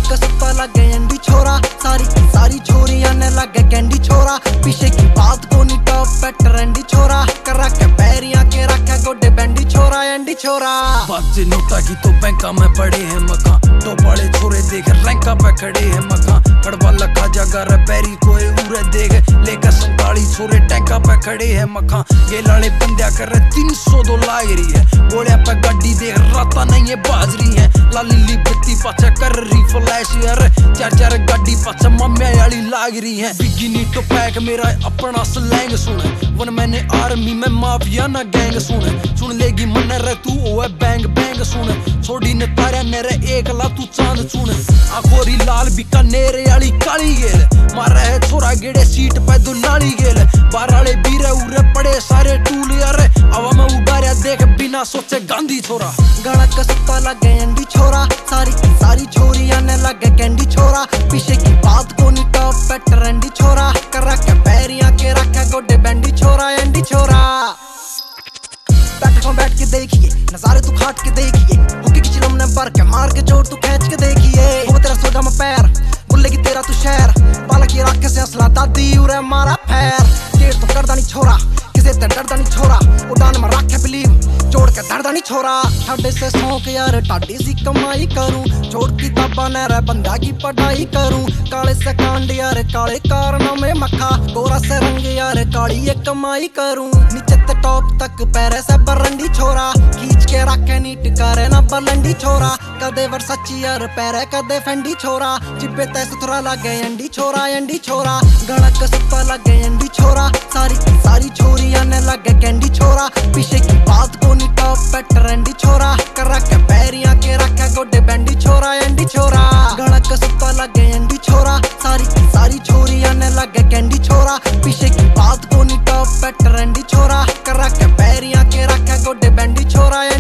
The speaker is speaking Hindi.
गणक सुता लगे एंडी छोरा, सारी सारी छोरियां ने लगे कैंडी छोरा। पीछे की बात को नहीं टॉप पे ट्रेंडी छोरा, करा के पैरियां के रखे गोडे बैंडी छोरा एंडी छोरा। बात से नोटा की तो बैंका में पड़े हैं मका, तो बड़े छोरे देख रैंका पे खड़े हैं मका। कड़वा लखा जगर पैरी कोई उरे देख, लेकर 47 छोरे टैंका पे खड़े हैं मखा। ये लाले बंदिया कर 302 लाग रही है, गोलियां पे गाड़ी देख राता नहीं है बाजरी है। लाली ली बत्ती पाछा कर रही फ्लैश यार, 4 गाड़ी पाछा मम्मी वाली लाग रही है। बिगिनी तो पैक मेरा अपना स्लैंग सुन, वन मैंने आर्मी में माफिया ना गैंग सुन लेगी मन रे तू ओए बैंग बैंग सुन। छोड़ी ने तारा नेरे एक ला तू चांद सुन, आखोरी लाल बिका नेरे वाली काली गेल। मारा है छोरा गेड़े सीट पे दुलाली गेल, बार वाले बीरे उरे पड़े सारे टूल यार। हवा में उड़ाया देख बिना सोचे गांधी छोरा। गणक सुता लगे एंडी छोरा, सारी सारी छोरियां ने लगे कैंडी छोरा। पीछे की बात को नहीं टॉप पे ट्रेंडी छोरा, करा के पैरियां के रखे गोडे बैंडी छोरा एंडी छोरा। बैठ के देखिए नजारे तू खाट के देखिए, हुक्के की चिलम ने भर के मार के जोर तू खींच के देखिए। वो तेरा सोजा में पैर बुल्ले की तेरा तू शहर, बाला की राख से असला दादी उरे मारा पैर। केर तो करदा नहीं छोरा, किसे ते डरदा नहीं छोरा, उड़ान में रखे बिलीव जोड़ के डरदा नहीं छोरा। ठाडे से सौंक यार टाडी सी कमाई करूं, छोड़ की ताबा न रह बंदा की पढ़ाई करूं। काले से कांड यार काले कारनामे मखा, गोरा से रंग यार काली ये कमाई करूं। नीचे ते टॉप तक पैरे से बरंडी छोरा, खींच के रखे नीट करे ना बलंडी छोरा। कदे वर्साची यार पैरे कदे फेंडी छोरा, जिब्बे ते सुथरा लगे एंडी छोरा एंडी छोरा। गणक सुता लगे एंडी छोरा, सारी सारी छोरियां ने लगे कैंडी छोरा। पीछे की बात को नहीं टॉप पे ट्रेंडी छोरा, करा के पैरियां के रखे गोडे बैंडी छोरा एंडी छोरा। गणक सुता लगे एंडी छोरा, सारी सारी छोरियां ने लगे कैंडी छोरा। पीछे की बात को नहीं टॉप पे ट्रेंडी छोरा, करा के पैरियां के रखे गोडे बैंडी छोरा।